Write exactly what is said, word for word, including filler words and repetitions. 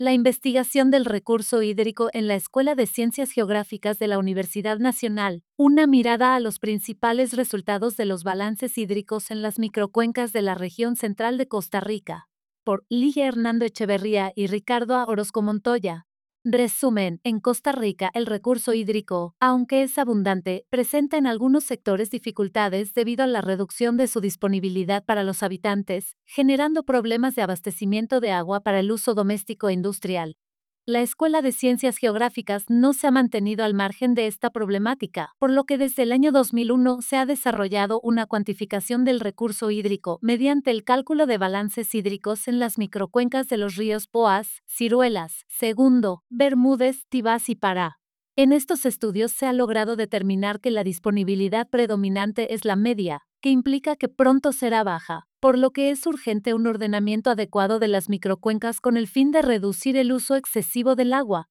La investigación del recurso hídrico en la Escuela de Ciencias Geográficas de la Universidad Nacional, una mirada a los principales resultados de los balances hídricos en las microcuencas de la región central de Costa Rica, por Ligia Hernando Echeverría y Ricardo Orozco Montoya. Resumen, en Costa Rica el recurso hídrico, aunque es abundante, presenta en algunos sectores dificultades debido a la reducción de su disponibilidad para los habitantes, generando problemas de abastecimiento de agua para el uso doméstico e industrial. La Escuela de Ciencias Geográficas no se ha mantenido al margen de esta problemática, por lo que desde el año dos mil uno se ha desarrollado una cuantificación del recurso hídrico mediante el cálculo de balances hídricos en las microcuencas de los ríos Poás, Ciruelas, Segundo, Bermúdez, Tibás y Pará. En estos estudios se ha logrado determinar que la disponibilidad predominante es la media, que implica que pronto será baja, por lo que es urgente un ordenamiento adecuado de las microcuencas con el fin de reducir el uso excesivo del agua.